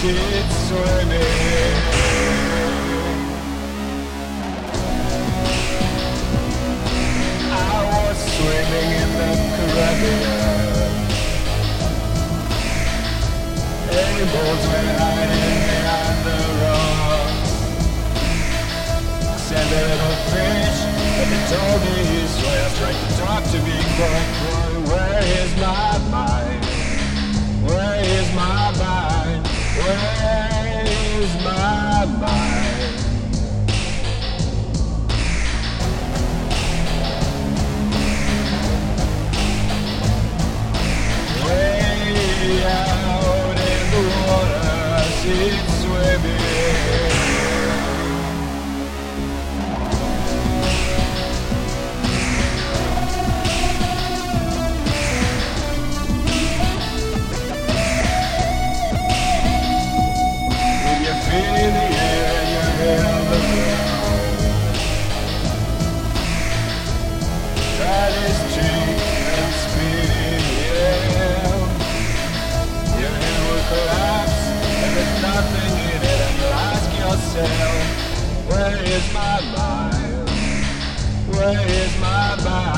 it's swimming. I was swimming in the Caribbean. Animals were hiding behind the rocks. Said the little fish, and they told me his way. Tried to talk to me, but where is my mind? Where is my mind? Where is my mind? Way out in the water, it's swimming. In the air, your head on the ground. Try this cheek and spin in. Your head will collapse, and there's nothing in it. And you ask yourself, where is my mind? Where is my mind?